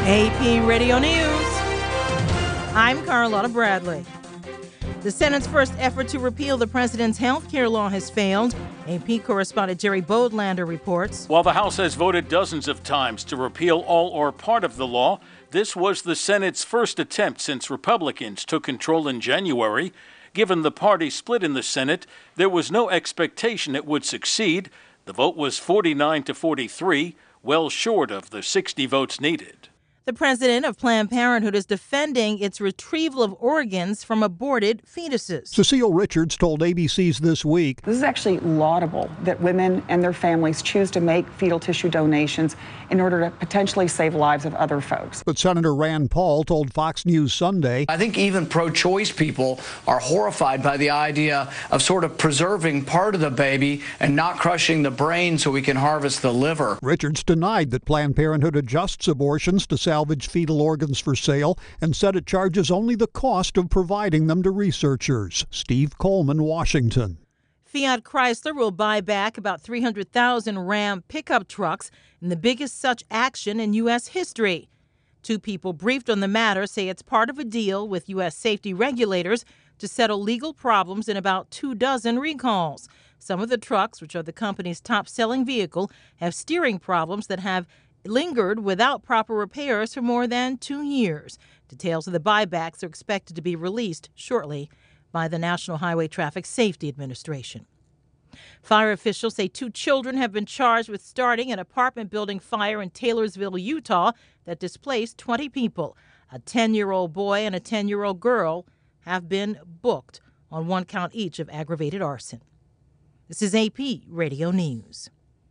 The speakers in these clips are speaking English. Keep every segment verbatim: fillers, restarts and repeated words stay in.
A P Radio News. I'm Carlotta Bradley. The Senate's first effort to repeal the president's health care law has failed. A P correspondent Jerry Bodlander reports. While the House has voted dozens of times to repeal all or part of the law, this was the Senate's first attempt since Republicans took control in January. Given the party split in the Senate, there was no expectation it would succeed. The vote was forty-nine to forty-three, well short of the sixty votes needed. The president of Planned Parenthood is defending its retrieval of organs from aborted fetuses. Cecile Richards told A B C's This Week. This is actually laudable that women and their families choose to make fetal tissue donations in order to potentially save lives of other folks. But Senator Rand Paul told Fox News Sunday, I think even pro-choice people are horrified by the idea of sort of preserving part of the baby and not crushing the brain so we can harvest the liver. Richards denied that Planned Parenthood adjusts abortions to salvage fetal organs for sale and said it charges only the cost of providing them to researchers. Steve Coleman, Washington. Fiat Chrysler will buy back about three hundred thousand Ram pickup trucks in the biggest such action in U S history. Two people briefed on the matter say it's part of a deal with U S safety regulators to settle legal problems in about two dozen recalls. Some of the trucks, which are the company's top-selling vehicle, have steering problems that have lingered without proper repairs for more than two years. Details of the buybacks are expected to be released shortly by the National Highway Traffic Safety Administration. Fire officials say two children have been charged with starting an apartment building fire in Taylorsville, Utah, that displaced twenty people. A ten-year-old boy and a ten-year-old girl have been booked on one count each of aggravated arson. This is A P Radio News.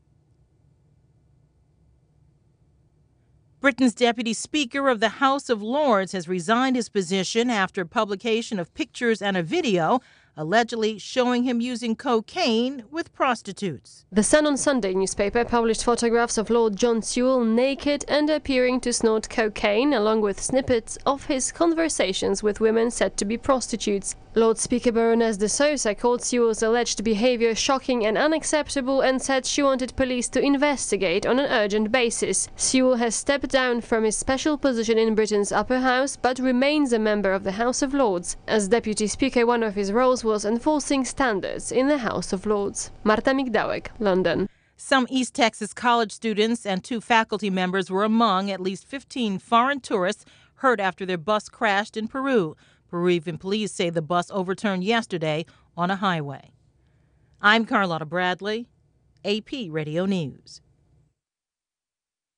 Britain's Deputy Speaker of the House of Lords has resigned his position after publication of pictures and a video allegedly showing him using cocaine with prostitutes. The Sun on Sunday newspaper published photographs of Lord John Sewell naked and appearing to snort cocaine, along with snippets of his conversations with women said to be prostitutes. Lord Speaker Baroness de Sousa called Sewell's alleged behavior shocking and unacceptable and said she wanted police to investigate on an urgent basis. Sewell has stepped down from his special position in Britain's upper house but remains a member of the House of Lords. As Deputy Speaker, one of his roles was enforcing standards in the House of Lords. Marta Migdałek, London. Some East Texas college students and two faculty members were among at least fifteen foreign tourists hurt after their bus crashed in Peru. Peruvian police say the bus overturned yesterday on a highway. I'm Carlotta Bradley, A P Radio News.